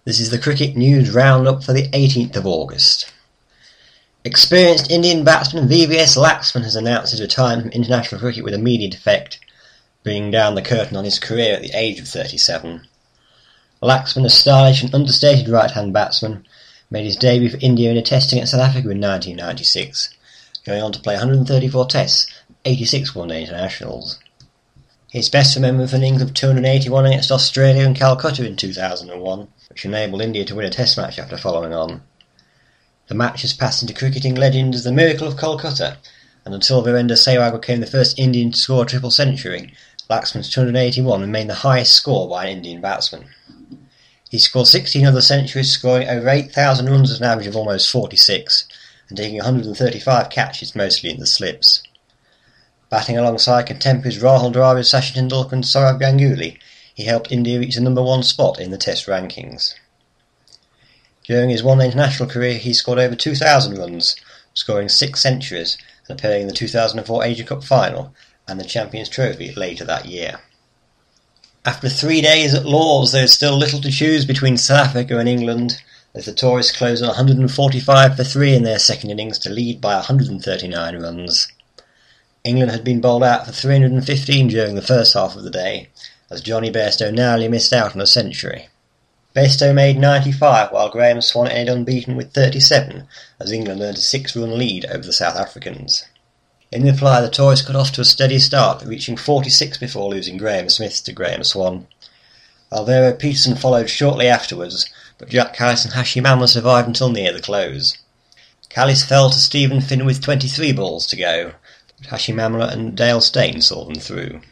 This is the Cricket News Roundup for the 18th of August. Experienced Indian batsman VVS Laxman has announced his retirement from international cricket with immediate effect, bringing down the curtain on his career at the age of 37. Laxman, a stylish and understated right-hand batsman, made his debut for India in a test against South Africa in 1996, going on to play 134 tests and 86 one-day internationals. He is best remembered for an innings of 281 against Australia and Calcutta in 2001, which enabled India to win a test match after following on. The match has passed into cricketing legend as the Miracle of Kolkata, and until Virender Sehwag became the first Indian to score a triple century, Laxman's 281 remained the highest score by an Indian batsman. He scored 16 other centuries, scoring over 8,000 runs at an average of almost 46, and taking 135 catches, mostly in the slips. Batting alongside contemporaries Rahul Dravid, Sachin Tendulkar and Sourav Ganguly, he helped India reach the number one spot in the Test rankings. During his one-day international career, he scored over 2,000 runs, scoring 6 centuries and appearing in the 2004 Asia Cup final and the Champions Trophy later that year. After 3 days at Lord's, there is still little to choose between South Africa and England, as the Tories closed on 145 for 3 in their second innings to lead by 139 runs. England had been bowled out for 315 during the first half of the day, as Johnny Bairstow narrowly missed out on a century. Bairstow made 95, while Graham Swann ended unbeaten with 37, as England earned a 6-run lead over the South Africans. In reply, the Tories got off to a steady start, reaching 46 before losing Graham Smith to Graham Swann. Alvaro Peterson followed shortly afterwards, but Jack Kallis and Hashim Amla survived until near the close. Kallis fell to Stephen Finn with 23 balls to go, but Hashim Amla and Dale Steyn saw them through.